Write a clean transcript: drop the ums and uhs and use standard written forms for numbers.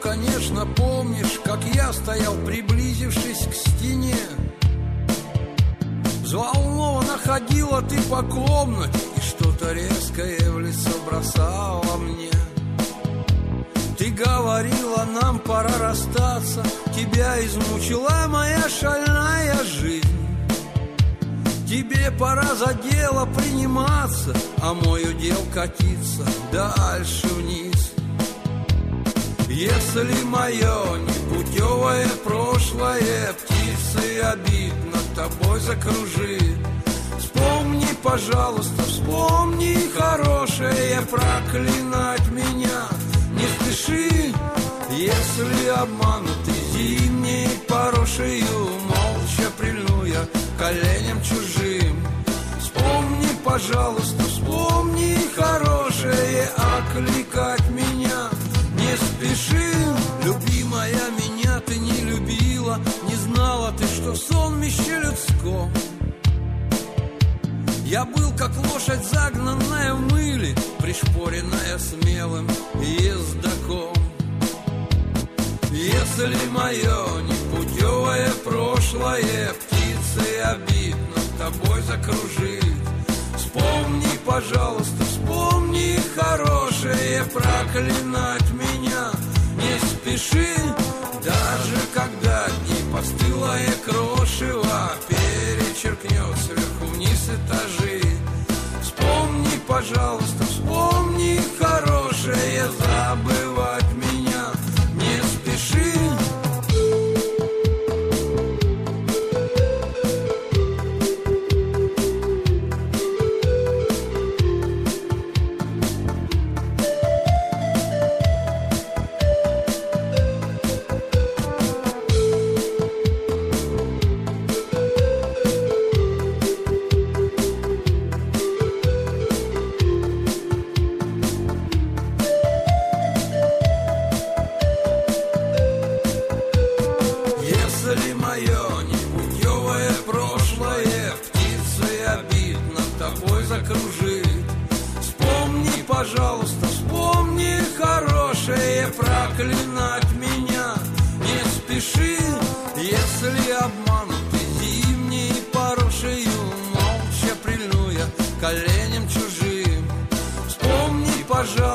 конечно, помнишь, как я стоял, приблизившись к стене. Взволнованно ходила ты по комнате, и что-то резкое в лицо бросала мне. Ты говорила, нам пора расстаться, тебя измучила моя шальная жизнь. Тебе пора за дело приниматься, а мой удел катиться дальше вниз. Если мое непутевое прошлое птицей обид над тобой закружит, вспомни, пожалуйста, вспомни хорошее, проклинать меня не спеши. Если обманутый зимней порошею, молча прильну я коленям чужим. Вспомни, пожалуйста, вспомни хорошее, окликать меня не спеши. Любимая, меня ты не любила, не знала ты, что в сонмище людском я был, как лошадь, загнанная в мыле, пришпоренная смелым ездоком. Если мое непутевое прошлое птицей обид над тобой закружит, вспомни, пожалуйста, вспомни хорошее, проклинать меня не спеши. Даже когда дни постылое крошево перечеркнет сверху вниз этажи, вспомни, пожалуйста, вспомни хорошее, забывать меня не спеши. Если мое непутевое прошлое птицей обид над тобой закружит, вспомни, пожалуйста, вспомни хорошее, проклинать меня не спеши. Если обманутый зимней порошею, молча прильну я коленям чужим. Вспомни, пожалуйста,